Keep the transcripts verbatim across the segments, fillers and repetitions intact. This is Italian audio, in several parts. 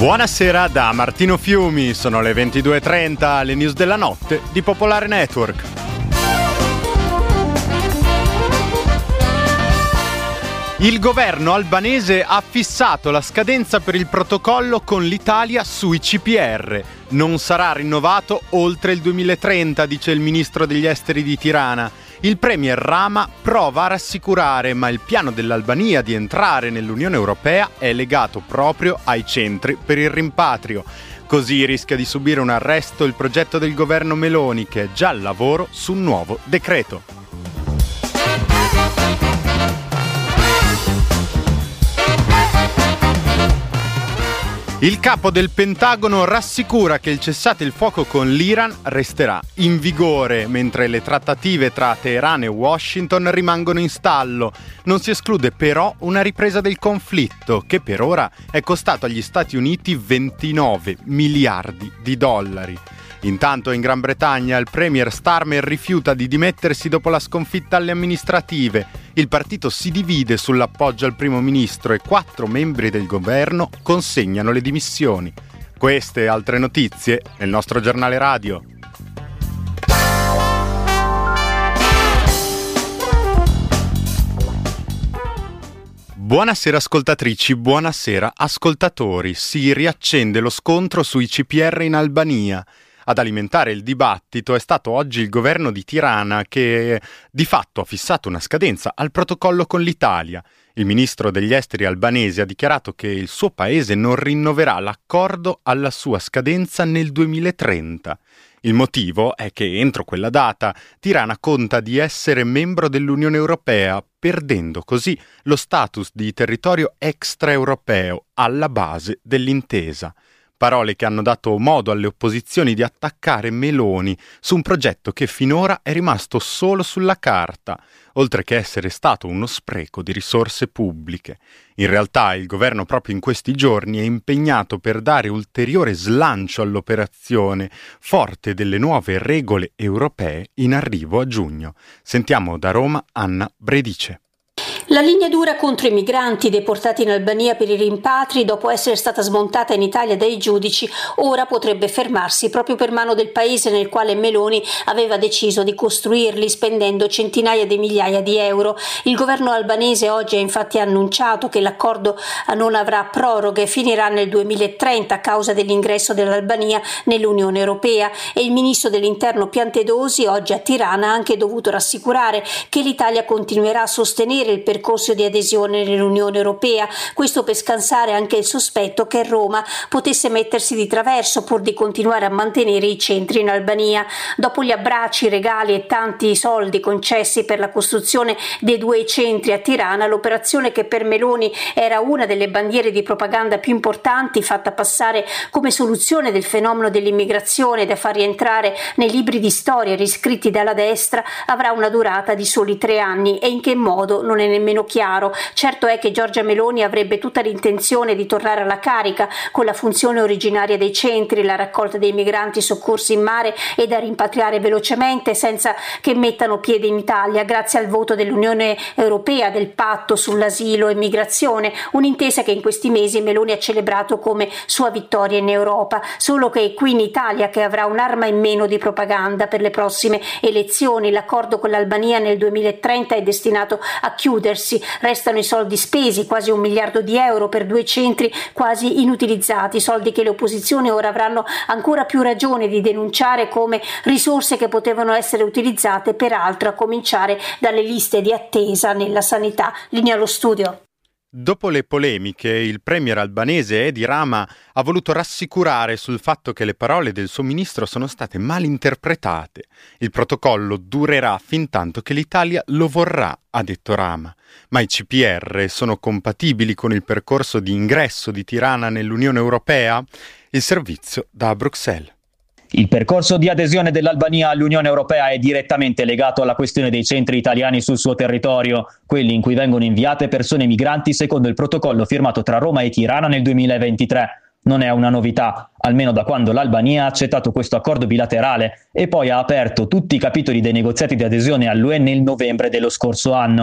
Buonasera da Martino Fiumi, sono le ventidue e trenta, le news della notte di Popolare Network. Il governo albanese ha fissato la scadenza per il protocollo con l'Italia sui C P R. Non sarà rinnovato oltre il duemilatrenta, dice il ministro degli esteri di Tirana. Il premier Rama prova a rassicurare, ma il piano dell'Albania di entrare nell'Unione Europea è legato proprio ai centri per il rimpatrio. Così rischia di subire un arresto il progetto del governo Meloni, che è già al lavoro su un nuovo decreto. Il capo del Pentagono rassicura che il cessate il fuoco con l'Iran resterà in vigore, mentre le trattative tra Teheran e Washington rimangono in stallo. Non si esclude però una ripresa del conflitto, che per ora è costato agli Stati Uniti ventinove miliardi di dollari. Intanto in Gran Bretagna il premier Starmer rifiuta di dimettersi dopo la sconfitta alle amministrative. Il partito si divide sull'appoggio al primo ministro e quattro membri del governo consegnano le dimissioni. Queste e altre notizie nel nostro giornale radio. Buonasera ascoltatrici, buonasera ascoltatori. Si riaccende lo scontro sui C P R in Albania. Ad alimentare il dibattito è stato oggi il governo di Tirana che di fatto ha fissato una scadenza al protocollo con l'Italia. Il ministro degli esteri albanese ha dichiarato che il suo paese non rinnoverà l'accordo alla sua scadenza nel duemilatrenta. Il motivo è che entro quella data Tirana conta di essere membro dell'Unione Europea, perdendo così lo status di territorio extraeuropeo alla base dell'intesa. Parole che hanno dato modo alle opposizioni di attaccare Meloni su un progetto che finora è rimasto solo sulla carta, oltre che essere stato uno spreco di risorse pubbliche. In realtà il governo proprio in questi giorni è impegnato per dare ulteriore slancio all'operazione, forte delle nuove regole europee in arrivo a giugno. Sentiamo da Roma Anna Bredice. La linea dura contro i migranti deportati in Albania per i rimpatri, dopo essere stata smontata in Italia dai giudici, ora potrebbe fermarsi proprio per mano del paese nel quale Meloni aveva deciso di costruirli spendendo centinaia di migliaia di euro. Il governo albanese oggi ha infatti annunciato che l'accordo non avrà proroghe e finirà nel duemilatrenta a causa dell'ingresso dell'Albania nell'Unione Europea, e il ministro dell'Interno Piantedosi oggi a Tirana ha anche dovuto rassicurare che l'Italia continuerà a sostenere il percorso di adesione nell'Unione Europea, questo per scansare anche il sospetto che Roma potesse mettersi di traverso pur di continuare a mantenere i centri in Albania. Dopo gli abbracci, regali e tanti soldi concessi per la costruzione dei due centri a Tirana, l'operazione che per Meloni era una delle bandiere di propaganda più importanti, fatta passare come soluzione del fenomeno dell'immigrazione da far rientrare nei libri di storia riscritti dalla destra, avrà una durata di soli tre anni e in che modo non è nemmeno meno chiaro. Certo è che Giorgia Meloni avrebbe tutta l'intenzione di tornare alla carica con la funzione originaria dei centri, la raccolta dei migranti soccorsi in mare e da rimpatriare velocemente senza che mettano piede in Italia, grazie al voto dell'Unione Europea del patto sull'asilo e migrazione, un'intesa che in questi mesi Meloni ha celebrato come sua vittoria in Europa. Solo che è qui in Italia che avrà un'arma in meno di propaganda per le prossime elezioni. L'accordo con l'Albania nel duemilatrenta è destinato a chiudersi. Restano i soldi spesi, quasi un miliardo di euro per due centri quasi inutilizzati, soldi che le opposizioni ora avranno ancora più ragione di denunciare come risorse che potevano essere utilizzate peraltro a cominciare dalle liste di attesa nella sanità. Linea allo studio. Dopo le polemiche, il premier albanese Edi Rama ha voluto rassicurare sul fatto che le parole del suo ministro sono state mal interpretate. Il protocollo durerà fin tanto che l'Italia lo vorrà, ha detto Rama. Ma i C P R sono compatibili con il percorso di ingresso di Tirana nell'Unione Europea? Il servizio da Bruxelles. Il percorso di adesione dell'Albania all'Unione Europea è direttamente legato alla questione dei centri italiani sul suo territorio, quelli in cui vengono inviate persone migranti secondo il protocollo firmato tra Roma e Tirana nel duemilaventitré. Non è una novità, almeno da quando l'Albania ha accettato questo accordo bilaterale e poi ha aperto tutti i capitoli dei negoziati di adesione all'U E nel novembre dello scorso anno.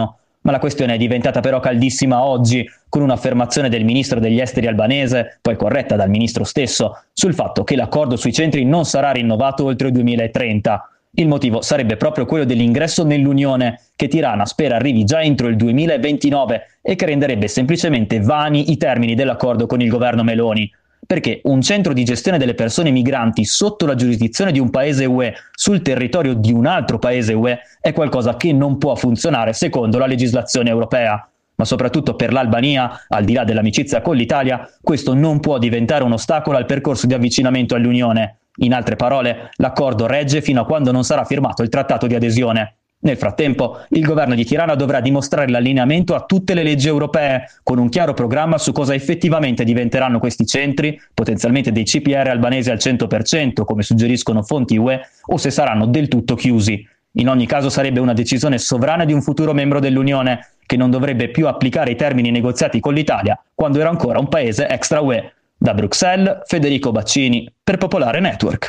Ma la questione è diventata però caldissima oggi, con un'affermazione del ministro degli esteri albanese, poi corretta dal ministro stesso, sul fatto che l'accordo sui centri non sarà rinnovato oltre il duemilatrenta. Il motivo sarebbe proprio quello dell'ingresso nell'Unione, che Tirana spera arrivi già entro il duemilaventinove e che renderebbe semplicemente vani i termini dell'accordo con il governo Meloni. Perché un centro di gestione delle persone migranti sotto la giurisdizione di un paese U E sul territorio di un altro paese U E è qualcosa che non può funzionare secondo la legislazione europea. Ma soprattutto per l'Albania, al di là dell'amicizia con l'Italia, questo non può diventare un ostacolo al percorso di avvicinamento all'Unione. In altre parole, l'accordo regge fino a quando non sarà firmato il trattato di adesione. Nel frattempo, il governo di Tirana dovrà dimostrare l'allineamento a tutte le leggi europee, con un chiaro programma su cosa effettivamente diventeranno questi centri, potenzialmente dei C P R albanesi al cento per cento, come suggeriscono fonti U E, o se saranno del tutto chiusi. In ogni caso sarebbe una decisione sovrana di un futuro membro dell'Unione, che non dovrebbe più applicare i termini negoziati con l'Italia quando era ancora un paese extra U E. Da Bruxelles, Federico Baccini, per Popolare Network.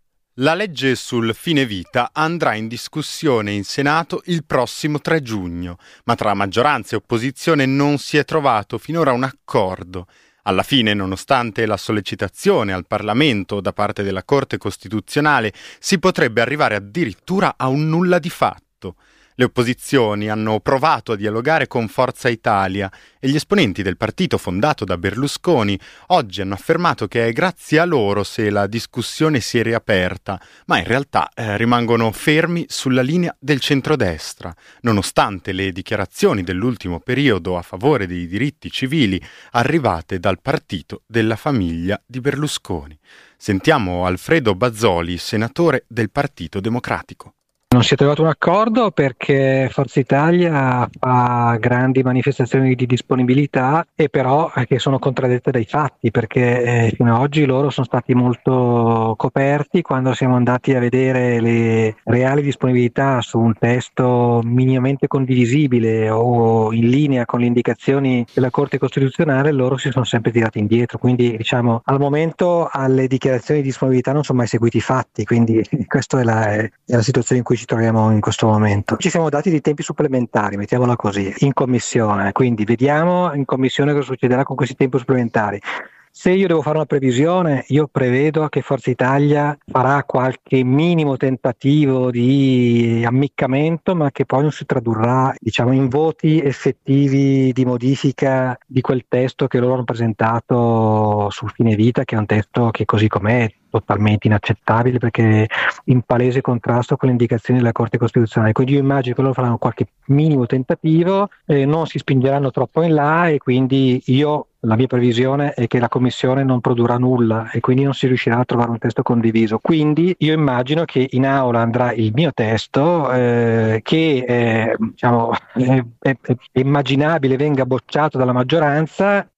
La legge sul fine vita andrà in discussione in Senato il prossimo tre giugno, ma tra maggioranza e opposizione non si è trovato finora un accordo. Alla fine, nonostante la sollecitazione al Parlamento da parte della Corte Costituzionale, si potrebbe arrivare addirittura a un nulla di fatto. Le opposizioni hanno provato a dialogare con Forza Italia e gli esponenti del partito fondato da Berlusconi oggi hanno affermato che è grazie a loro se la discussione si è riaperta, ma in realtà eh, rimangono fermi sulla linea del centrodestra, nonostante le dichiarazioni dell'ultimo periodo a favore dei diritti civili arrivate dal partito della famiglia di Berlusconi. Sentiamo Alfredo Bazzoli, senatore del Partito Democratico. Non si è trovato un accordo perché Forza Italia fa grandi manifestazioni di disponibilità e però eh, che sono contraddette dai fatti, perché eh, fino ad oggi loro sono stati molto coperti quando siamo andati a vedere le reali disponibilità su un testo minimamente condivisibile o in linea con le indicazioni della Corte Costituzionale. Loro si sono sempre tirati indietro, quindi diciamo al momento alle dichiarazioni di disponibilità non sono mai seguiti i fatti, quindi questa è la, è la situazione in cui ci troviamo in questo momento. Ci siamo dati dei tempi supplementari, mettiamola così, in commissione, quindi vediamo in commissione cosa succederà con questi tempi supplementari. Se io devo fare una previsione, io prevedo che Forza Italia farà qualche minimo tentativo di ammiccamento, ma che poi non si tradurrà, diciamo, in voti effettivi di modifica di quel testo che loro hanno presentato sul fine vita, che è un testo che così com'è è totalmente inaccettabile perché in palese contrasto con le indicazioni della Corte Costituzionale. Quindi io immagino che loro faranno qualche minimo tentativo, eh, non si spingeranno troppo in là e quindi io la mia previsione è che la Commissione non produrrà nulla e quindi non si riuscirà a trovare un testo condiviso. Quindi io immagino che in aula andrà il mio testo eh, che eh, diciamo, è, è, è immaginabile venga bocciato dalla maggioranza.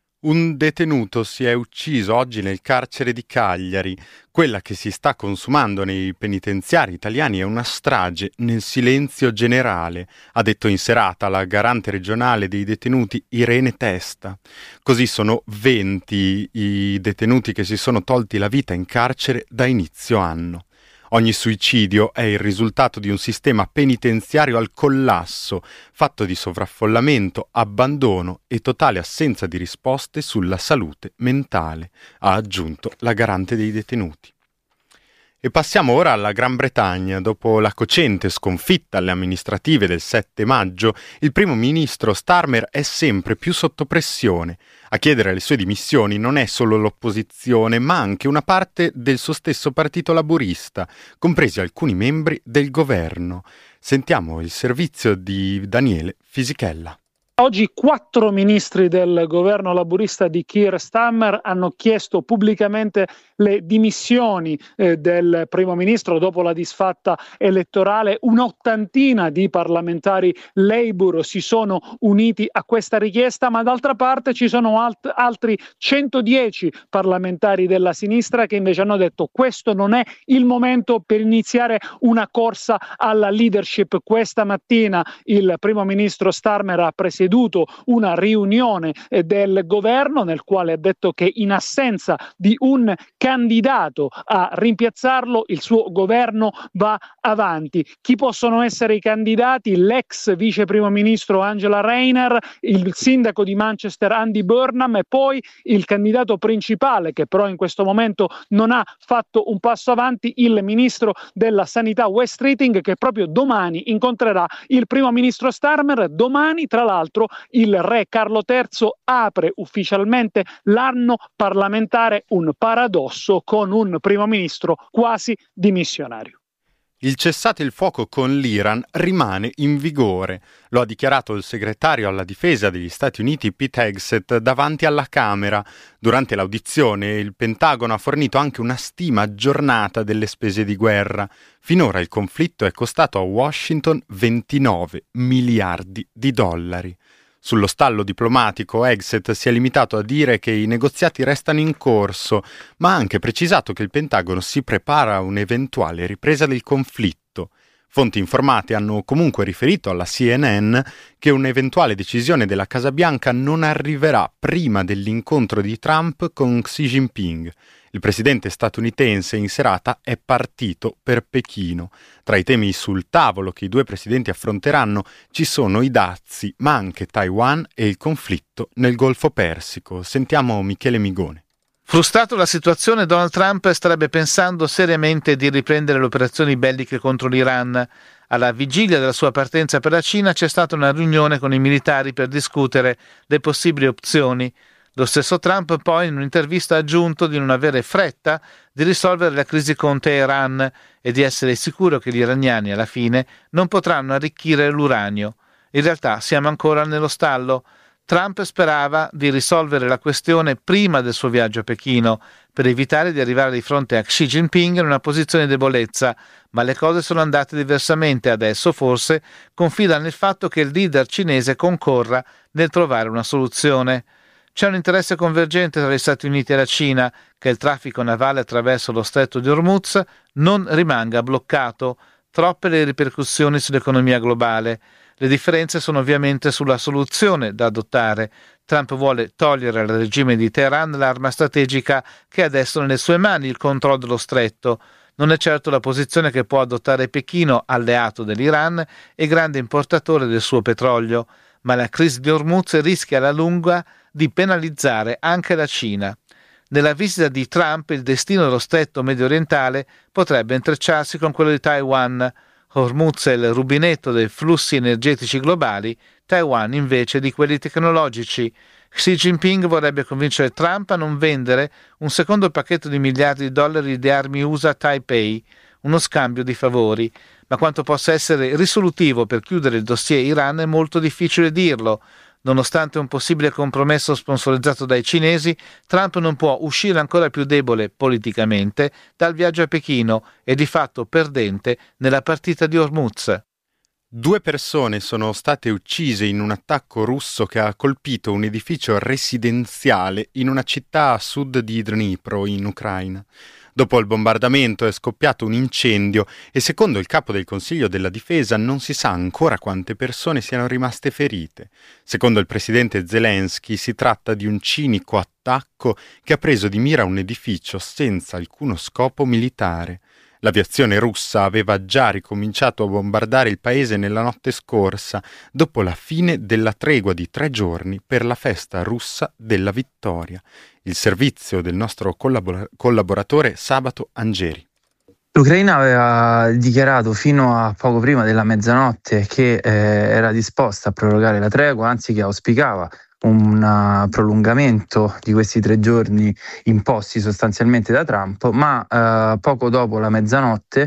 Un detenuto si è ucciso oggi nel carcere di Cagliari. Quella che si sta consumando nei penitenziari italiani è una strage nel silenzio generale, ha detto in serata la garante regionale dei detenuti Irene Testa. Così sono venti i detenuti che si sono tolti la vita in carcere da inizio anno. Ogni suicidio è il risultato di un sistema penitenziario al collasso, fatto di sovraffollamento, abbandono e totale assenza di risposte sulla salute mentale, ha aggiunto la garante dei detenuti. E passiamo ora alla Gran Bretagna. Dopo la cocente sconfitta alle amministrative del sette maggio, il primo ministro Starmer è sempre più sotto pressione. A chiedere le sue dimissioni non è solo l'opposizione, ma anche una parte del suo stesso partito laburista, compresi alcuni membri del governo. Sentiamo il servizio di Daniele Fisichella. Oggi quattro ministri del governo laburista di Keir Starmer hanno chiesto pubblicamente le dimissioni eh, del primo ministro dopo la disfatta elettorale. Un'ottantina di parlamentari Labour si sono uniti a questa richiesta, ma d'altra parte ci sono alt- altri centodieci parlamentari della sinistra che invece hanno detto questo non è il momento per iniziare una corsa alla leadership. Questa mattina il primo ministro Starmer ha presieduto presieduto una riunione eh, del governo nel quale ha detto che in assenza di un candidato a rimpiazzarlo il suo governo va avanti. Chi possono essere i candidati? L'ex vice primo ministro Angela Rayner, il sindaco di Manchester Andy Burnham e poi il candidato principale, che però in questo momento non ha fatto un passo avanti, il ministro della sanità Wes Keating, che proprio domani incontrerà il primo ministro Starmer. Domani, tra l'altro, il re Carlo terzo apre ufficialmente l'anno parlamentare, un paradosso con un primo ministro quasi dimissionario. Il cessate il fuoco con l'Iran rimane in vigore, lo ha dichiarato il segretario alla difesa degli Stati Uniti Pete Hegseth davanti alla Camera. Durante l'audizione il Pentagono ha fornito anche una stima aggiornata delle spese di guerra. Finora il conflitto è costato a Washington ventinove miliardi di dollari. Sullo stallo diplomatico Hegseth si è limitato a dire che i negoziati restano in corso, ma ha anche precisato che il Pentagono si prepara a un'eventuale ripresa del conflitto. Fonti informate hanno comunque riferito alla C N N che un'eventuale decisione della Casa Bianca non arriverà prima dell'incontro di Trump con Xi Jinping. Il presidente statunitense in serata è partito per Pechino. Tra i temi sul tavolo che i due presidenti affronteranno ci sono i dazi, ma anche Taiwan e il conflitto nel Golfo Persico. Sentiamo Michele Migone. Frustrato la situazione, Donald Trump starebbe pensando seriamente di riprendere le operazioni belliche contro l'Iran. Alla vigilia della sua partenza per la Cina c'è stata una riunione con i militari per discutere le possibili opzioni. Lo stesso Trump poi in un'intervista ha aggiunto di non avere fretta di risolvere la crisi con Teheran e di essere sicuro che gli iraniani alla fine non potranno arricchire l'uranio. In realtà siamo ancora nello stallo. Trump sperava di risolvere la questione prima del suo viaggio a Pechino per evitare di arrivare di fronte a Xi Jinping in una posizione di debolezza, ma le cose sono andate diversamente. Adesso forse confida nel fatto che il leader cinese concorra nel trovare una soluzione. C'è un interesse convergente tra gli Stati Uniti e la Cina che il traffico navale attraverso lo stretto di Hormuz non rimanga bloccato. Troppe le ripercussioni sull'economia globale. Le differenze sono ovviamente sulla soluzione da adottare. Trump vuole togliere al regime di Teheran l'arma strategica che adesso è nelle sue mani, il controllo dello stretto. Non è certo la posizione che può adottare Pechino, alleato dell'Iran e grande importatore del suo petrolio, ma la crisi di Hormuz rischia alla lunga di penalizzare anche la Cina. Nella visita di Trump il destino dello stretto medio orientale potrebbe intrecciarsi con quello di Taiwan. Hormuz è il rubinetto dei flussi energetici globali, Taiwan invece di quelli tecnologici. Xi Jinping vorrebbe convincere Trump a non vendere un secondo pacchetto di miliardi di dollari di armi U S A a Taipei, uno scambio di favori, ma quanto possa essere risolutivo per chiudere il dossier Iran è molto difficile dirlo. Nonostante un possibile compromesso sponsorizzato dai cinesi, Trump non può uscire ancora più debole politicamente dal viaggio a Pechino e di fatto perdente nella partita di Hormuz. Due persone sono state uccise in un attacco russo che ha colpito un edificio residenziale in una città a sud di Dnipro, in Ucraina. Dopo il bombardamento è scoppiato un incendio e secondo il capo del Consiglio della Difesa non si sa ancora quante persone siano rimaste ferite. Secondo il presidente Zelensky si tratta di un cinico attacco che ha preso di mira un edificio senza alcuno scopo militare. L'aviazione russa aveva già ricominciato a bombardare il paese nella notte scorsa, dopo la fine della tregua di tre giorni per la festa russa della vittoria. Il servizio del nostro collabor- collaboratore Sabato Angeri. L'Ucraina aveva dichiarato fino a poco prima della mezzanotte che eh, era disposta a prorogare la tregua, anzi che auspicava un prolungamento di questi tre giorni imposti sostanzialmente da Trump, ma eh, poco dopo la mezzanotte,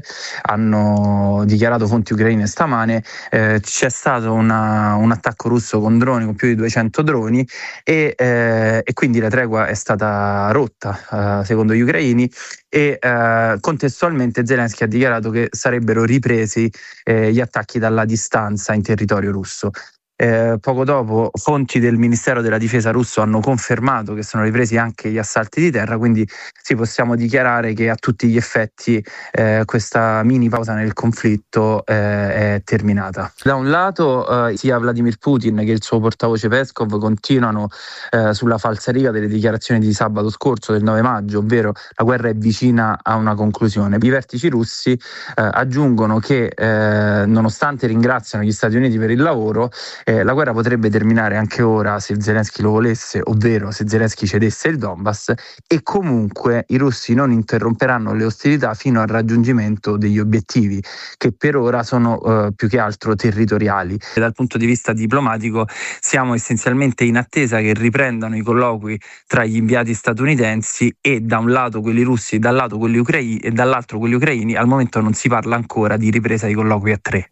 hanno dichiarato fonti ucraine stamane, eh, c'è stato una, un attacco russo con droni, con più di duecento droni e, eh, e quindi la tregua è stata rotta eh, secondo gli ucraini e eh, contestualmente Zelensky ha dichiarato che sarebbero ripresi eh, gli attacchi dalla distanza in territorio russo. eh, poco dopo fonti del Ministero della Difesa russo hanno confermato che sono ripresi anche gli assalti di terra, quindi sì, possiamo dichiarare che a tutti gli effetti eh, questa mini pausa nel conflitto eh, è terminata. Da un lato eh, sia Vladimir Putin che il suo portavoce Peskov continuano eh, sulla falsariga delle dichiarazioni di sabato scorso del nove maggio, ovvero la guerra è vicina a una conclusione. I vertici russi eh, aggiungono che eh, nonostante ringraziano gli Stati Uniti per il lavoro, eh, la guerra potrebbe terminare anche ora se Zelensky lo volesse, ovvero se Zelensky cedesse il Donbass, e comunque i russi non interromperanno le ostilità fino al raggiungimento degli obiettivi, che per ora sono eh, più che altro territoriali. E dal punto di vista diplomatico siamo essenzialmente in attesa che riprendano i colloqui tra gli inviati statunitensi e da un lato quelli russi e dal lato quelli ucraini e dall'altro quelli ucraini. Al momento non si parla ancora di ripresa di colloqui a tre.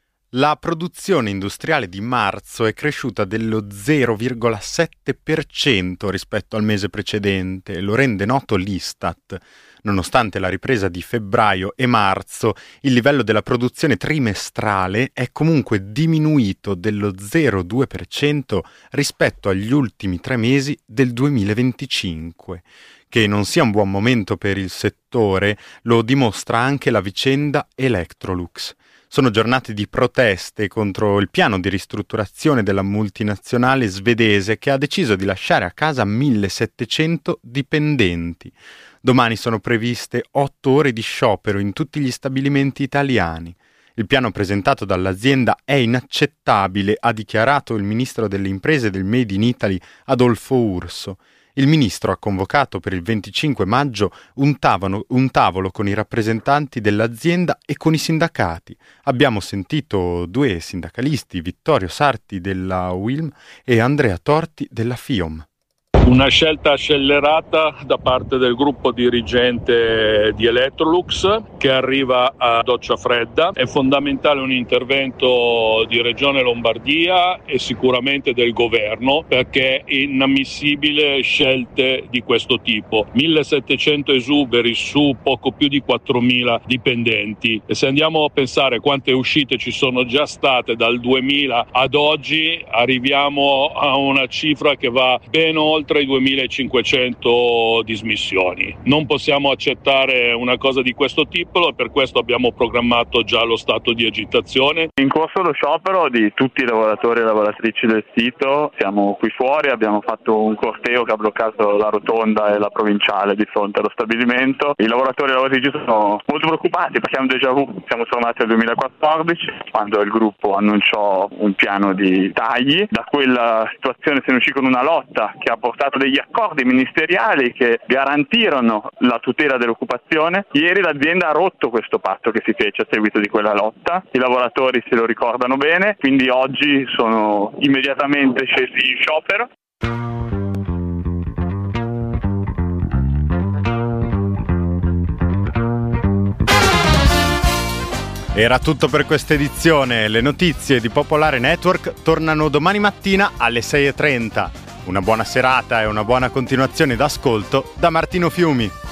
La produzione industriale di marzo è cresciuta dello zero virgola sette per cento rispetto al mese precedente, lo rende noto l'Istat. Nonostante la ripresa di febbraio e marzo, il livello della produzione trimestrale è comunque diminuito dello zero virgola due per cento rispetto agli ultimi tre mesi del duemilaventicinque. Che non sia un buon momento per il settore lo dimostra anche la vicenda Electrolux. Sono giornate di proteste contro il piano di ristrutturazione della multinazionale svedese che ha deciso di lasciare a casa millesettecento dipendenti. Domani sono previste otto ore di sciopero in tutti gli stabilimenti italiani. Il piano presentato dall'azienda è inaccettabile, ha dichiarato il ministro delle imprese del Made in Italy Adolfo Urso. Il ministro ha convocato per il venticinque maggio un tavolo, un tavolo con i rappresentanti dell'azienda e con i sindacati. Abbiamo sentito due sindacalisti, Vittorio Sarti della U I L M e Andrea Torti della FIOM. Una scelta scellerata da parte del gruppo dirigente di Electrolux che arriva a doccia fredda. È fondamentale un intervento di Regione Lombardia e sicuramente del governo, perché è inammissibile scelte di questo tipo. millesettecento esuberi su poco più di quattromila dipendenti, e se andiamo a pensare quante uscite ci sono già state dal duemila ad oggi, arriviamo a una cifra che va ben oltre i duemilacinquecento dismissioni. Non possiamo accettare una cosa di questo tipo e per questo abbiamo programmato già lo stato di agitazione. In corso lo sciopero di tutti i lavoratori e lavoratrici del sito, siamo qui fuori, abbiamo fatto un corteo che ha bloccato la rotonda e la provinciale di fronte allo stabilimento. I lavoratori e le lavoratrici sono molto preoccupati perché è un déjà vu. Siamo tornati al duemilaquattordici, quando il gruppo annunciò un piano di tagli. Da quella situazione se ne uscì con una lotta che ha portato degli accordi ministeriali che garantirono la tutela dell'occupazione. Ieri l'azienda ha rotto questo patto che si fece a seguito di quella lotta, i lavoratori se lo ricordano bene, quindi oggi sono immediatamente scesi in sciopero. Era tutto per questa edizione. Le notizie di Popolare Network tornano domani mattina alle sei e trenta. Una buona serata e una buona continuazione d'ascolto da Martino Fiumi.